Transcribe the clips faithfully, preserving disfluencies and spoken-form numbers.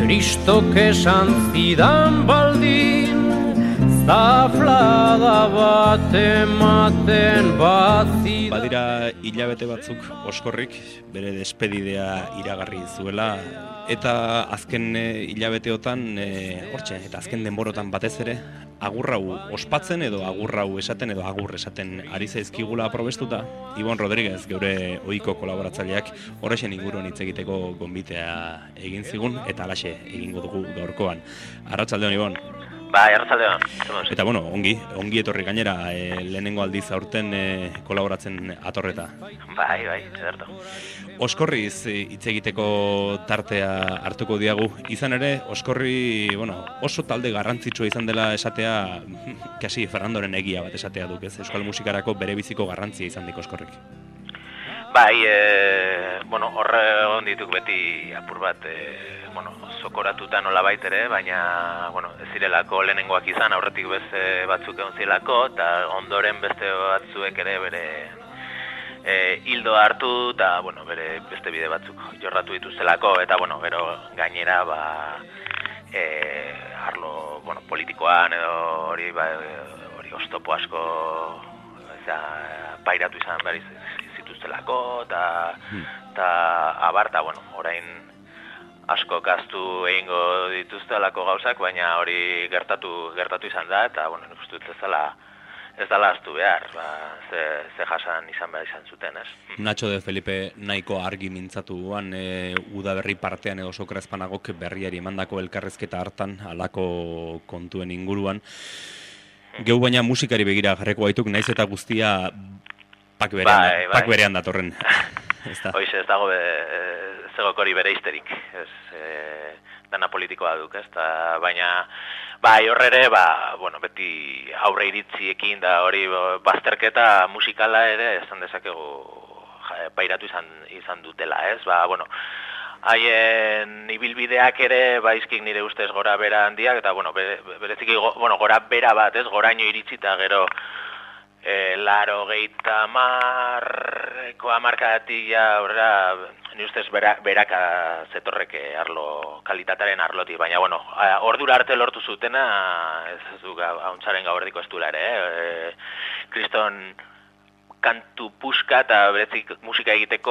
Kristok esan zidan baldin, zaflada bat ematen bazida. Badira hilabete batzuk Oskorrik bere despedidea iragarri zuela, eta azken hilabeteotan, hortxe, eta azken denborotan batez ere, agurrau ospatzen edo agurrau esaten edo agur esaten ari zaizkigula aprobestuta. Ibon Rodríguez, geure ohiko kolaboratzaileak, horrexen inguruan hitz egiteko gonbitea egin zigun, eta alaxe egingo dugu gaurkoan. Arratsaldeon, Ibon. Bai, arratsaldeon. Eta bueno, ongi, ongi etorri gainera, e, lehenengo aldiz aurten e, kolaboratzen atorreta. Bai, bai, zerto. Oskorriz hitz egiteko tartea hartuko diagu. Izan ere, Oskorri, bueno, oso talde garrantzitsua izan dela esatea, kasi Fernandoren egia bat esatea duk, ez? Euskal musikarako bere biziko garrantzia izan dik Oskorrik. Bai, e, bueno, horre egon dituk beti apur bat, e, bueno, zokoratuta nola baitere, baina, bueno, ez zirelako lehenengoak izan, aurretik beste batzuk egon zirelako, eta ondoren beste batzuek ere bere e, hildo hartu, eta, bueno, bere beste bide batzuk jorratu dituztelako, eta, bueno, gero gainera, ba, e, arlo, bueno, politikoan edo hori, ba, hori oztopo asko, eza, pairatu izan behar zituztelako, eta ta, abarta, bueno, orain asko kastu egingo dituztelako gauzak, baina hori gertatu gertatu izan da, eta, bueno, nik uste dut ez dela ez dela ahaztu behar, ba, ze, ze jasan izan behar izan zuten, ez? Nacho de Felipe nahiko argi mintzatu guan, e, udaberri partean edo Sokrazpanagok berriari emandako elkarrezketa hartan, halako kontuen inguruan. Geu baina musikari begira jarreko baituk, naiz eta guztia pak berean, bai, bai. pak berean datorren. Hoiz ez dago be, zegokori bere histerik, ez, e, dana politikoa duk, ez, ta, baina bai horrere, ba, bueno, beti aurre iritziekin da hori bazterketa musikala ere esan dezakegu ja, pairatu izan, izan dutela, ez, ba, bueno, haien ibilbideak ere baizkik nire ustez gora bera handiak, eta, bueno, bere, bereziki go, bueno, gora bera bat, ez, goraino iritsi eta gero e, laro geita marreko amarkadatik ja, horra, ni ustez bera, beraka zetorreke arlo, kalitataren arlotik, baina, bueno, ordura arte lortu zutena, ez, ez du hauntzaren gaurdiko ez duela ere, eh? E, kriston kantu puska eta berezik musika egiteko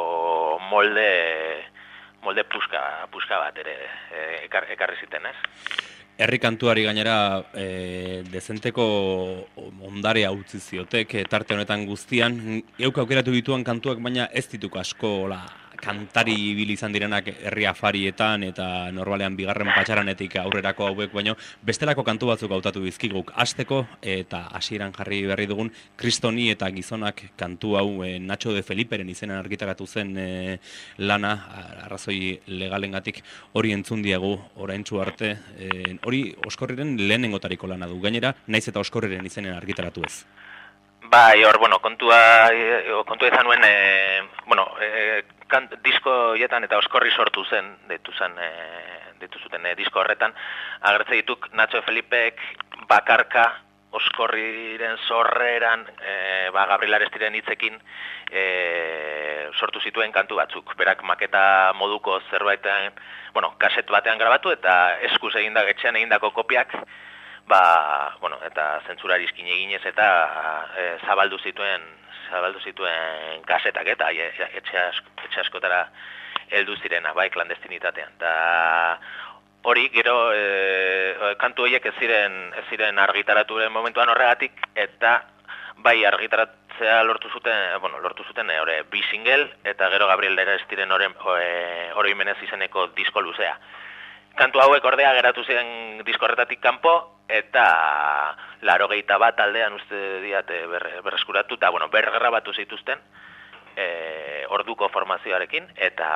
molde, molde puska, puska bat ere ekar, ekarri ziten, ez? Herri kantuari gainera e, dezenteko ondarea utzi ziotek tarte honetan guztian. Euk aukeratu dituan kantuak, baina ez dituk asko la, kantari ibili izan direnak herri afarietan eta normalean bigarren patxaranetik aurrerako hauek, baino bestelako kantu batzuk hautatu bizkiguk. Hasteko eta hasieran jarri berri dugun Kristoni eta gizonak kantu hau e, Nacho de Feliperen izenan argitaratu zen e, lana, arrazoi legalengatik hori entzun diegu oraintsu arte. E, hori Oskorriren lehenengotariko lana du. Gainera, naiz eta Oskorriren izenen argitaratu ez. Bai, hor, bueno, kontua, kontua izan nuen, e, bueno, e, kant, disko hietan eta Oskorri sortu zen, deitu zen, e, deitu zuten e, disko horretan, agertze dituk Nacho Felipek bakarka Oskorriren sorreran, e, ba, Gabriel Arestiren hitzekin e, sortu zituen kantu batzuk. Berak maketa moduko zerbaitean, bueno, kaset batean grabatu eta eskuz eginda etxean egindako kopiak, ba, bueno, eta zentsurari iskin eginez eta e, zabaldu zituen zabaldu zituen kasetak eta e, etxe, asko, etxe askotara heldu zirena, bai, klandestinitatean. Ta hori, gero e, kantu horiek ez ziren ez ziren argitaraturen momentuan horregatik, eta bai argitaratzea lortu zuten, bueno, lortu zuten e, ore, bi single eta gero Gabriel Arestiren oroimenez izeneko disko luzea. Kantu hauek ordea geratu ziren disko horretatik kanpo, eta laurogeita bat aldean uste diate ber, berreskuratu, eta bueno, bergrabatu zituzten e, orduko formazioarekin, eta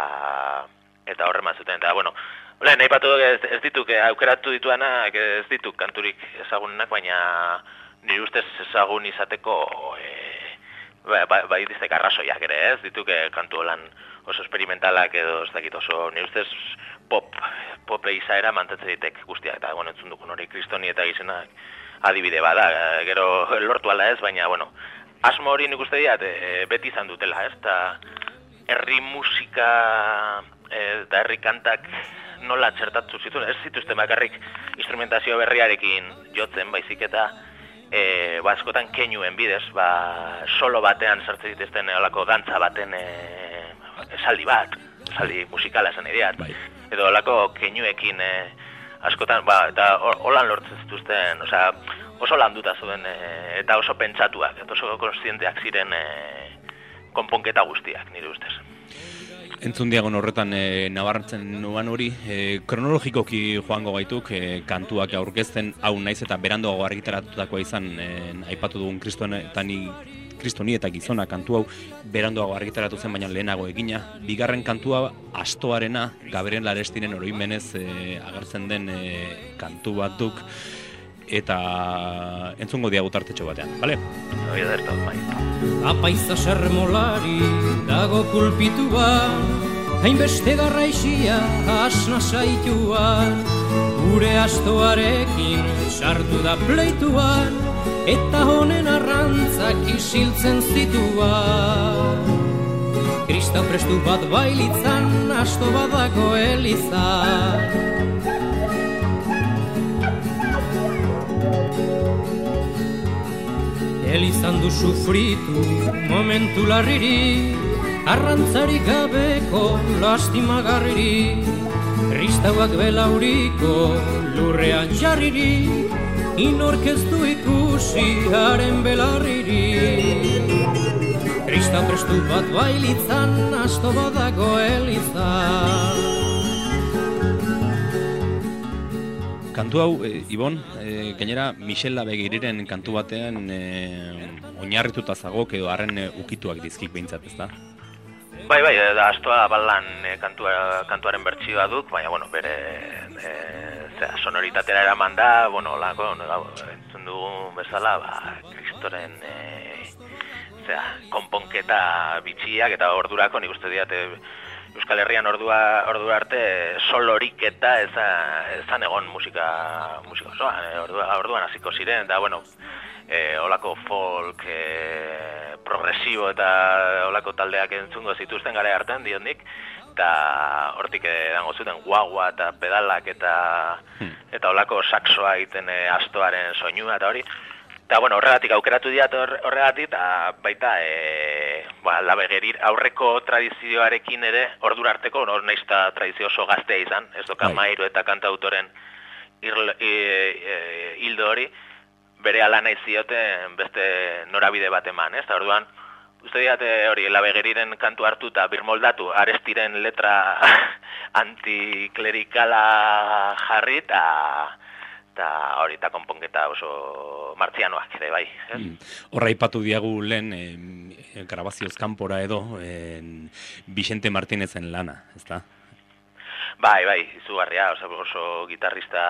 eta horrema zuten, eta bueno, lehen, nahi patu ez, ez dituk, aukeratu dituanak, ez dituk kanturik ezagunenak, baina nire ustez ezagun izateko e, ba, ba, ba diztek arrazoiak ere, ez dituk kantu holan oso experimentalak edo ez dakit oso, nire ustez pop, pop izaera mantatzen ditek guztiak, eta bueno, entzun dukun hori Kristoni eta gizenak adibide bada, gero lortu ala ez, baina bueno, asmo hori nik uste diat e, beti izan dutela, ez, eta herri musika e, eta herri kantak nola txertatu zituen, ez zituzten bakarrik instrumentazio berriarekin jotzen, baizik eta e, ba, askotan keinuen bidez, ba, solo batean sartzen dituzten olako dantza baten e, esaldi bat, esaldi musikala esan ideat, bai. Edo olako keinuekin e, askotan, ba, eta holan lortzen zituzten, osea, oso landuta zuen e, eta oso pentsatuak, eta oso konstienteak ziren e, konponketa guztiak, nire ustez. Entzun diagon horretan e, nabartzen nuan hori, e, kronologikoki joango gaituk, e, kantuak aurkezten, hau naiz eta beranduago argitaratutakoa izan, e, aipatu dugun kristoni, kristoni eta gizona kantu hau, beranduago argitaratu zen, baina lehenago egina. Bigarren kantua, astoarena, Gabriel Arestiren oroimenez e, agertzen den e, kantu bat duk, eta entzungo diagu tartetxo batean, bale? Hoi edertu, bai. Apaiza sermolari dago kulpituan, hainbeste garraixia asna saituan, gure astoarekin sartu da pleituan, eta honen arrantzak isiltzen zituan. Kristau prestu bat bailitzan, asto badako elizan. Elizan du sufritu momentu larriri, arrantzarik gabeko lastimagarriri, kristauak belauriko lurrean jarriri, inork ez du ikusi haren belarriri. Kristau prestu bat bailitzan, asto badago elizan. Kantu hau, e, Ibon, e, gainera Michel Labegiriren kantu batean e, oinarrituta zagok edo harren e, ukituak dizkik behintzat, ez da? Bai, bai, da astoa balan e, kantua, kantuaren bertsioa duk, baina, bueno, bere e, zera, sonoritatera eraman da, bueno, lako, entzun dugun bezala, ba, kristoren e, zera, konponketa bitxiak eta ordurako, nik uste diat, e, Euskal Herrian ordua, ordua arte solorik eta ezan egon musika, musika osoan, ordua, orduan hasiko ziren, eta bueno, e, olako folk, e, progresibo eta olako taldeak entzungo zituzten gara hartan diondik, eta hortik edango zuten guagua eta pedalak eta hmm. eta olako saxoa egiten e, astoaren soinua eta hori. Eta, bueno, horregatik aukeratu diat horregatik, eta baita, e, ba, Labegerir aurreko tradizioarekin ere, ordura arteko, hor nahiz eta tradizio oso gaztea izan, ez doka Mairu eta kantautoren hildo e, e, hori, bere ala nahi zioten beste norabide bat eman, ez? Eta orduan, uste diat hori, Labegeriren kantu hartu eta birmoldatu, Arestiren letra antiklerikala jarri, eta eta hori eta konponketa oso martzianoak ere bai. Mm. Horra ipatu diagu lehen e, grabazioz kanpora edo e, Vicente Martinezen lana, ezta? Bai, bai, izugarria, oso, oso gitarrista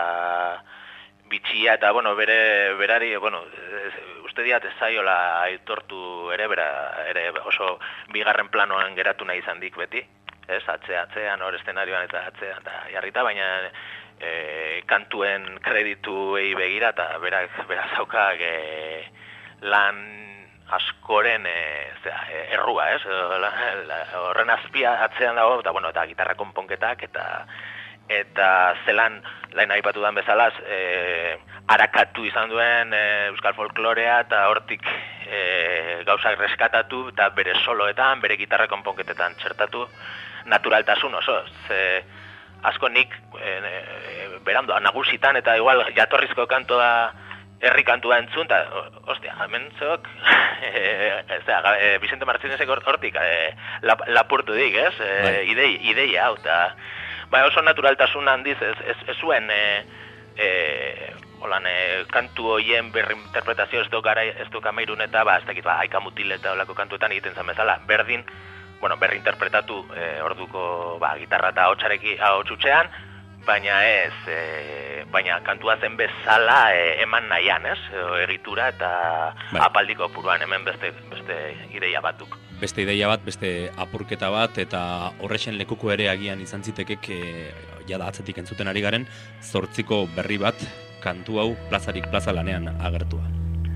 bitxia eta bueno, bere berari, bueno, uste diat ez zaiola aitortu ere, bera, ere oso bigarren planoan geratu nahi izan dik beti, ez, atzea, atzean, hor eszenarioan eta atzean, eta jarrita, baina E, kantuen kredituei begira eta berak beraz daukak e, lan askoren e, zera, e, errua, ez? La, la, horren azpia atzean dago eta bueno, eta gitarra konponketak eta eta zelan lain aipatu dan bezalaz e, arakatu izan duen e, euskal folklorea eta hortik e, gauzak reskatatu eta bere soloetan, bere gitarra konponketetan txertatu naturaltasun oso, ze asko nik e, e, berandoa nagusitan eta igual jatorrizko kantoa herri kantua entzun, eta ostia, hemen zeok e, e, Vicente Martínezek hortik e, lap, lapurtu dik, ez? E, idei, ideia hau, eta bai, oso naturaltasun handiz ez, ez, ez zuen e, e, holan, e, kantu hoien berri interpretazio ez du Kamerun eta ba, ez dakit, ba, Aika Mutil eta olako kantuetan egiten zen bezala, berdin bueno, berri interpretatu e, orduko ba, gitarra eta hotxareki hotxutxean, baina ez, e, baina kantua zen bezala e, eman nahian, ez? Egitura eta bai. Apaldiko puruan hemen beste, beste ideia batuk. Beste ideia bat, beste apurketa bat, eta horrexen lekuko ere agian izan zitekek, e, jada atzetik entzuten ari garen, zortziko berri bat, kantu hau plazarik plaza lanean agertua.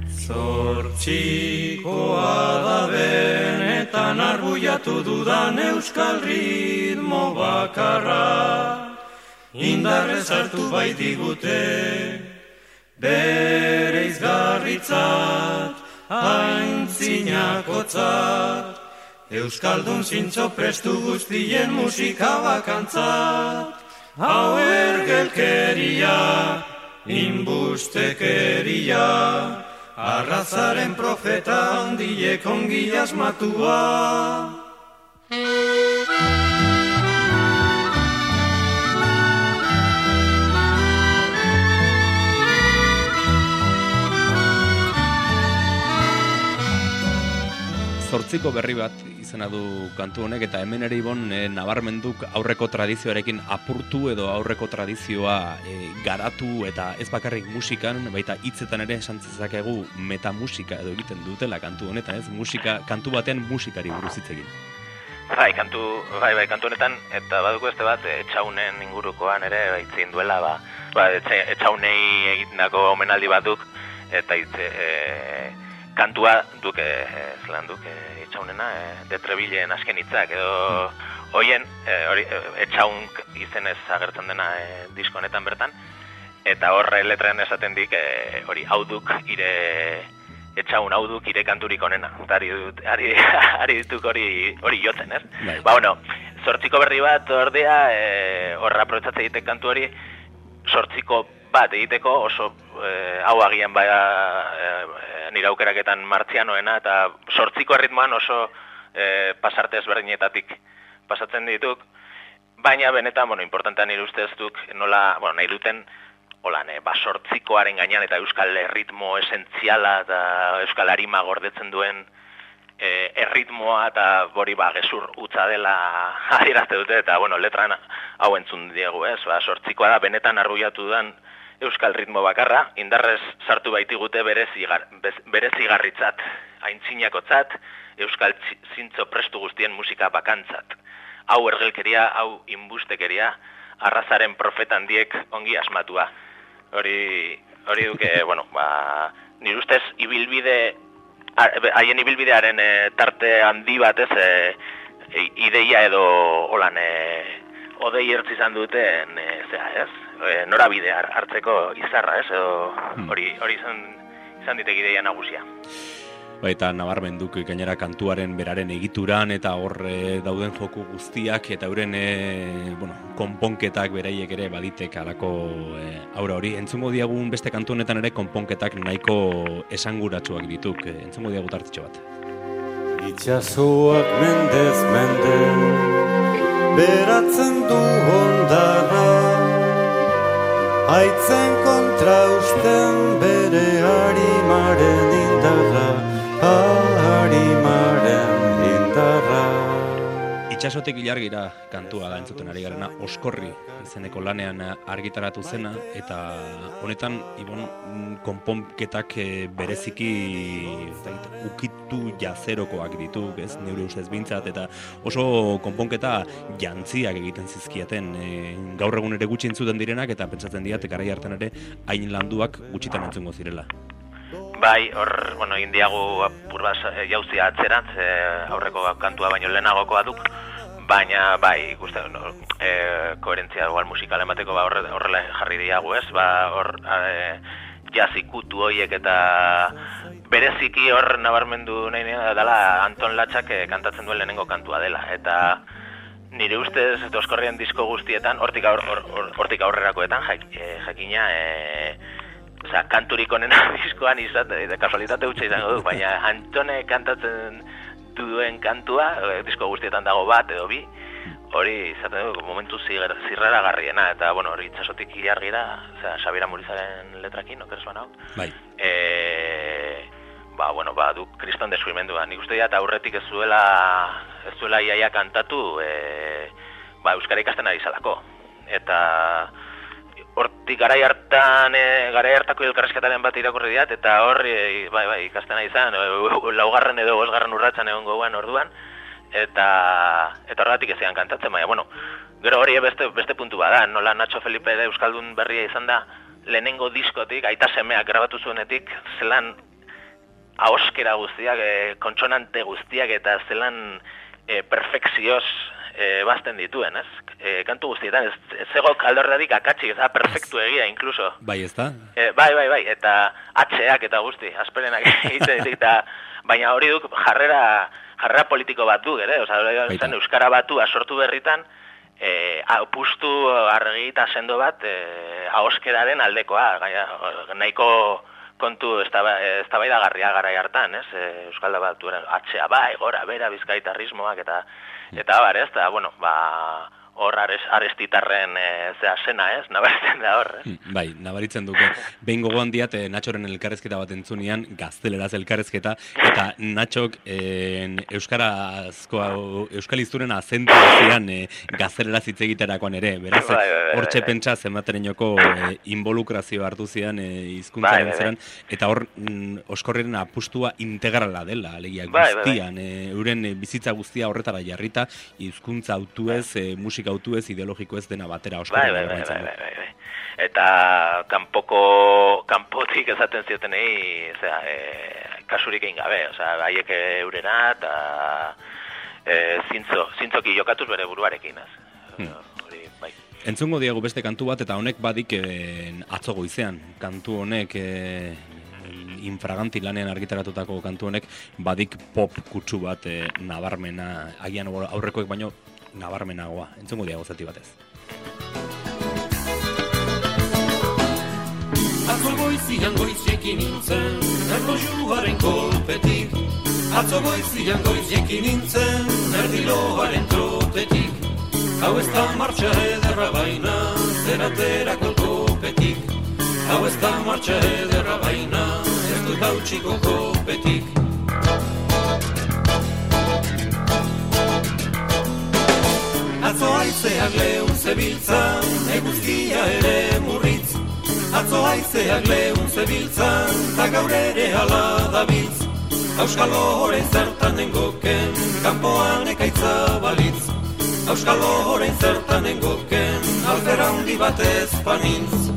Zortzikoa da benetan arbuiatu dudan euskal ritmo bakarra, indarrez hartu baitigute, bere izgarritzat, aintzinakotzat, Euskaldun zintzo prestu guztien musika bakantzat, hau ergelkeria, inbustekeria, arrazaren profeta handiek ongi asmatua. Zortziko berri bat izena du kantu honek, eta hemen ere Ibon e, nabarmenduk aurreko tradizioarekin apurtu edo aurreko tradizioa e, garatu eta ez bakarrik musikan, baita hitzetan ere esan zezakegu metamusika edo egiten dutela kantu honetan, ez? Musika, kantu batean musikari buruz hitz egin. Bai, kantu, bai, bai, kantu honetan, eta baduko este bat, etxaunen ingurukoan ere baitzin duela, ba, ba etxaunei egitendako omenaldi bat duk, eta hitze, e, kantua duk, e, zelan duk, e, etxaunena, e, de Trebillen azken hitzak, edo hoien, e, hori, etxaun izenez agertzen dena e, disko honetan bertan, eta horre letrean esaten dik, e, hori, hau duk, ire, etxaun hau duk, ire kanturik onena, eta ari, ari, ari dituk hori, hori jotzen, ez? Bai. Ba, bueno, zortziko berri bat, ordea, e, horra aprobetzatzen egite kantu hori, zortziko bat egiteko oso e, hau agian baia e, nire aukeraketan martzianoena eta sortziko erritmoan oso e, pasarte ezberdinetatik pasatzen dituk, baina benetan, bueno, importantea nire ustez duk nola, bueno, nahi duten holan, e, ba, sortzikoaren gainean eta euskal erritmo esentziala eta euskal arima gordetzen duen e, erritmoa eta bori ba, gezur utza dela adierazte dute eta, bueno, letran hau entzun diegu, ez? Ba, sortzikoa da benetan arruiatu dudan euskal ritmo bakarra, indarrez sartu baitigute berezigarritzat, aintzinakotzat, euskal zintzo prestu guztien musika bakantzat. Hau ergelkeria, hau inbustekeria, arrazaren profeta handiek ongi asmatua. Hori, hori duke, bueno, ba, nire ustez ibilbide, haien ibilbidearen e, tarte handi batez, e, e, ideia edo holan, e, odei ertz izan duten, e, zera, ez? E, norabide hartzeko izarra, ez? Edo hori hori izan izan ditek ideia nagusia. Eta nabarmenduk gainera kantuaren beraren egituran eta hor e, dauden joku guztiak eta euren e, bueno, konponketak beraiek ere baditek alako e, aura hori. Entzungo diagun beste kantu honetan ere konponketak nahiko esanguratsuak dituk. E, entzungo diagut artitxo bat. Itxasoak mendez mende beratzen du hondarra, haitzen kontra usten bere harimaren indarra, harimaren indarra. Itxasotik ilargira kantua da entzuten ari garena, Oskorri izeneko lanean argitaratu zena, eta honetan Ibon konponketak bereziki ukitu jazerokoak ditu, ez neure ustez bintzat, eta oso konponketa jantziak egiten zizkiaten e, gaur egun ere gutxi entzuten direnak, eta pentsatzen diat garai hartan ere hain landuak gutxitan entzungo zirela. Bai, hor, bueno, egin diagu apur bat jauzia atzerantz, e, aurreko kantua baino lehenagokoa duk, baina, bai, ikuste, no, e, koherentzia igual musikal emateko ba, horre, horrela jarri diagu, ez? Ba, hor, e, jaz ikutu horiek eta bereziki hor nabarmendu nahi dela Anton Latxak e, kantatzen duen lehenengo kantua dela, eta nire ustez Oskorrien disko guztietan, hortik, aur, or, or, hortik aurrerakoetan, jak, e, jakina, e, Osa, kanturik onena diskoan izan, eta kasualitate hutsa izango du, baina Antone kantatzen duen kantua, disko guztietan dago bat edo bi, hori izaten du momentu zirrara garriena, eta bueno, hori itxasotik ilargira, osea, Xabiera Murizaren letrakin, okeres banau? Bai. E, ba, bueno, ba, du kriston deskuimendua. Nik uste dira, aurretik ez zuela, ez zuela iaia kantatu, e, ba, euskara ikasten ari zalako. Eta hortik garai hartan, e, garai hartako elkarrezketaren bat irakurri diat, eta hor, e, bai, bai, ikastena izan, e, laugarren edo bosgarren urratsan egon goguan orduan, eta eta horregatik ezean kantatzen, baina, bueno, gero hori beste, beste puntu bada, nola Nacho Felipe de Euskaldun berria izan da, lehenengo diskotik, aita semeak grabatu zuenetik, zelan ahoskera guztiak, e, kontsonante guztiak, eta zelan e, perfekzioz e, bazten dituen, ez? E, kantu guztietan, ez, ez zego kaldordarik akatsik, ez da perfektu egia, inkluso. Bai, ez da? E, bai, bai, bai, eta atxeak eta guzti, asperenak egiten ditik, eta baina hori duk jarrera, jarrera politiko bat du, ere? Osa, zen, Euskara batua sortu berritan, e, apustu argi eta sendo bat e, ahoskeraren aldekoa, gaia, nahiko kontu eztabaidagarria garai hartan, ez? E, Euskal Batuaren atxea bai, gora, bera, bizkaitarrismoak eta eta bar, ez? Eta, bueno, ba, hor ares, arestitarren e, zea sena, ez? Nabaritzen da hor, ez? Bai, nabaritzen duke. Behin gogoan diat, e, Natxoren elkarrezketa bat entzunean, gazteleraz elkarrezketa, eta Natxok e, Euskarazko, Euskal Izturen azentu zian e, gazteleraz hitz egiterakoan ere, beraz, bai, bai, bai, hortxe bai. pentsa zenbaterenoko e, involukrazio hartu zian e, hizkuntzaren Bai, bai, zeran, eta hor mm, Oskorriren apustua integrala dela, alegia Bai, bai, bai. guztian, e, euren e, bizitza guztia horretara jarrita, hizkuntza autuez, e, musika autuez, ideologikoez dena batera Oskorri. Bai, bai, bai, bai, bai, bai. Eta kanpoko, kanpotik esaten ziotenei, zera, e, kasurik egin gabe, osea, haiek eurena eta e, zintzo, zintzoki jokatuz bere buruarekin, ez? Hmm. Hori, bai. Entzungo diagu beste kantu bat, eta honek badik e, atzo goizean. Kantu honek, e, infraganti lanean argitaratutako kantu honek, badik pop kutsu bat e, nabarmena, agian aurrekoek baino nabarmenagoa. Entzungo diago zati batez. Atzo goizian goiziekin nintzen, erlojuaren kolpetik. Atzo goizian goiziekin nintzen, erdiloaren trotetik. Hau ez da martxa ederra baina, zeratera kolkopetik. Hau ez da martxa ederra baina, ez dut hautsiko kopetik. Atzo aizeak lehun zebiltzan, eguzkia ere murritz. Atzo aizeak lehun zebiltzan, ta gaur ere hala dabiltz. Auskalo horein zertan nengoken, kanpoan ekaitza balitz. Auskalo horein zertan nengoken, alfera handi batez panintz.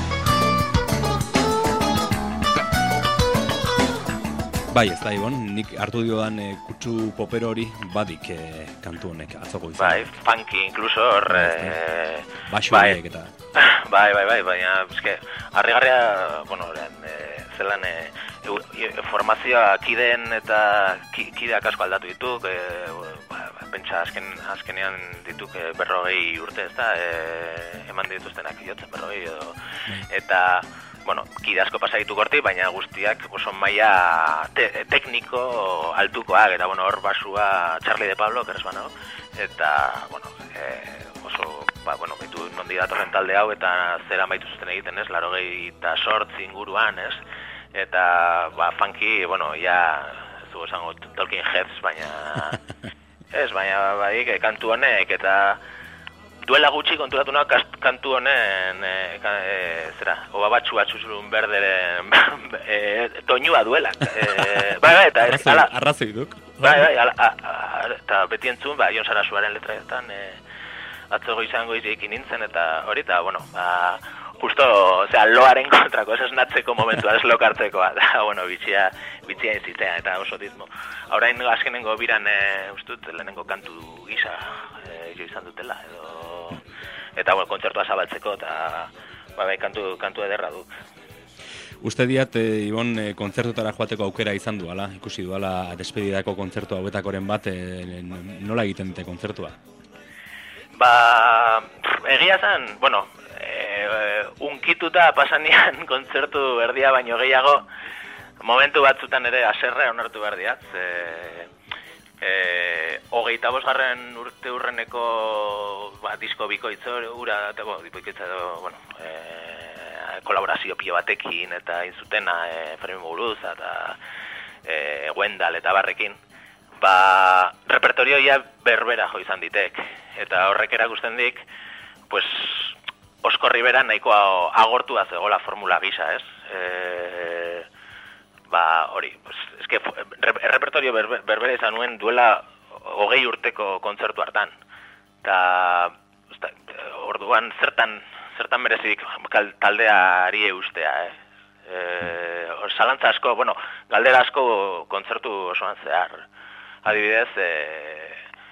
Bai, ez da, Ibon, nik hartu diodan e, kutsu popero hori badik e, kantu honek, atzoko izan. Bai, funky, inkluso hor... E, Baxu bai, horiek eta... Bai, bai, bai, baina, eske, harrigarria, bueno, oren, e, zelan, e, e, formazioa kideen eta ki, kideak asko aldatu dituk, e, ba, pentsa azken, azkenean dituk e, berrogei urte, ez da, e, eman dituztenak jotzen berrogei edo, eta... Bueno, kide asko pasaitu gorti, baina guztiak oso maila te, tekniko altukoak, eta bueno, hor basua Charlie de Pablo, keres banago, eta, bueno, e, oso, ba, bueno, baitu nondi datorren talde hau, eta zera maitu zuten egiten, ez, larogei eta sortzi inguruan, ez, eta, ba, funky, bueno, ja, ez dugu esango Talking Heads, baina, ez, baina, baik, kantu honek, eta, duela gutxi konturatu nago kantu honen e, e, zera, oba batxu batxuzurun berderen e, toinua duela. E, bai, bai, eta ez, ala... Arrazoi duk. Bai, bai, ala, a, a, eta beti entzun, ba, Jon Sarasuaren letraetan, e, atzo goizan goizekin nintzen, eta hori, eta, bueno, ba, justo, ozera, loaren kontrako, ez esnatzeko momentua, ez lokartzekoa, da, bueno, bitxia, bitxia izitea, eta oso ditmo. Haurain azkenengo biran, e, ustut, lehenengo kantu gisa, e, jo izan dutela, edo... Eta, bueno, kontzertua zabaltzeko, eta, ba, bai, kantu, kantu ederra duk. Uste diat, e, Ibon, e, kontzertutara joateko aukera izan duala, ikusi duala despedidako kontzertu hauetakoren bat, e, nola egiten dute kontzertua? Ba, egia zen, bueno, e, unkituta pasanian kontzertu erdia baino gehiago, momentu batzutan ere aserre onartu behar diat, e, e, hogeita bosgarren urte urreneko ba, disko bikoitza ura, eta, bo, bikoitza edo, bueno, e, kolaborazio pilo batekin, eta inzutena, e, Fermin Muguruza, eta e, Wendal, eta barrekin, ba, repertorioia berbera jo izan ditek, eta horrek erakusten dik, pues, Oskorri bera nahiko agortua zegoela formula gisa, ez? E, ba, hori, pues, eske, repertorio berbe, berbera izan nuen duela hogei urteko kontzertu hartan. Eta, orduan, zertan, zertan merezik taldeari eustea, eh? E, zalantza asko, bueno, galdera asko kontzertu osoan zehar. Adibidez, e,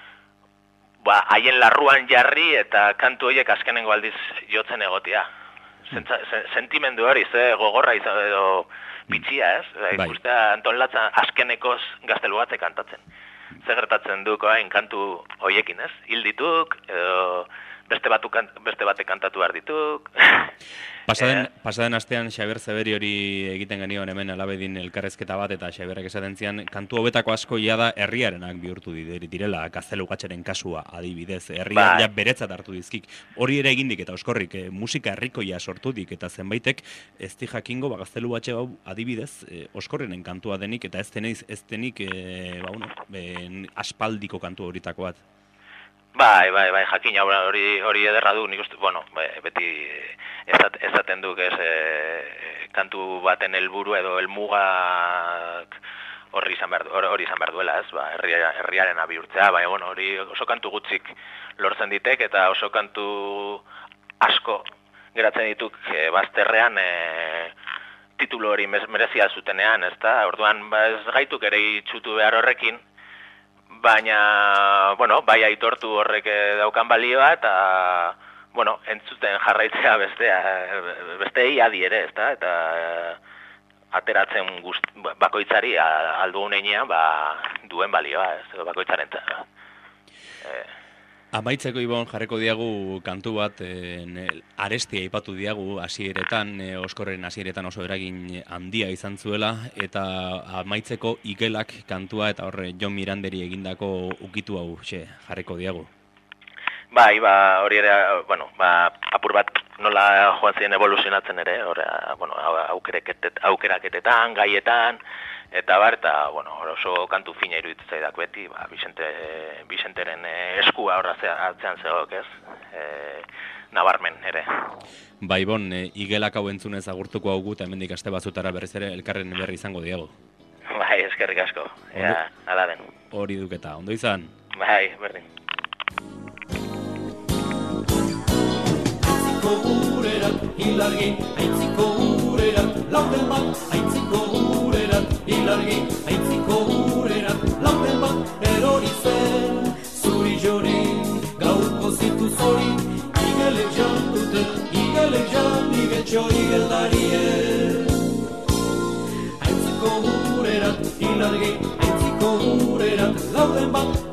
ba, haien larruan jarri eta kantu horiek azkenengo aldiz jotzen egotia. Zentza, sentimendu hori, ze gogorra izan edo bitxia, ez? Bai. Ikustea Anton Latza azkenekoz Gaztelugatxe kantatzen. Zer gertatzen duk hain kantu hoiekin, ez? Hil dituk, edo beste, batu, beste bate kantatu behar dituk. Pasaden, eh? pasaden astean Xabier Zeberi hori egiten genion hemen alabedin elkarrezketa bat, eta Xabierrek esaten zian, kantu hobetako asko jada herriarenak bihurtu direla, Gaztelugatxeren kasua adibidez, herria ja beretzat hartu dizkik. Hori ere egindik eta oskorrik, eh, musika herrikoia sortudik eta zenbaitek ez di jakingo ba, Gaztelugatxe hau adibidez eh, oskorrenen kantua denik eta ez denik, ez denik eh, ba, uno, eh, aspaldiko kantu horitako bat. Bai, bai, bai, jakina hori hori ederra du, nik uste, bueno, beti ezat, ezaten duk ez e, kantu baten helburu edo helmugak hori izan behar, hori izan behar duela, ez, ba, herria, herriaren abihurtzea, bai, bueno, hori oso kantu gutxik lortzen ditek eta oso kantu asko geratzen dituk e, bazterrean e, titulu hori merezia zutenean, ezta? Orduan, ba, ez gaituk ere itxutu behar horrekin, baina, bueno, bai aitortu horrek daukan balioa eta, bueno, entzuten jarraitzea bestea, bestei adi ere, ezta? Eta ateratzen guzt, bakoitzari aldugun einean, ba, duen balioa, ez, bakoitzaren eta. E, Amaitzeko Ibon jarreko diagu kantu bat, e, arestia aipatu diagu hasieretan, e, oskorren hasieretan oso eragin handia izan zuela, eta amaitzeko Igelak kantua eta horre Jon Miranderi egindako ukitu hau xe, jarreko diagu. Bai, ba, hori ere, bueno, ba, apur bat nola joan ziren evoluzionatzen ere, hori, bueno, aukeraketetan, gaietan, eta bar, eta, bueno, oso kantu fina iruditzen zaidak beti, ba, Vicente, Vicenteren eskua horra atzean zegok, ez, e, nabarmen ere. Bai, bon, e, Igelak hau entzunez agurtuko hau gut, hemendik aste batzutara berriz ere elkarren berri izango diago. Bai, eskerrik asko, ea, ala den. Hori duketa, ondo izan? Bai, berdin. Urerat, ilargi, aintziko urerat, lauden bat, aintziko urerat, ilargi, aintziko urerat, lauden bat, erori zen, zuri jori, gauko zitu zori, igelek jan dute, igelek jan, igetxo igeldarie. Aintziko urerat, ilargi, aintziko urerat, lauden bat,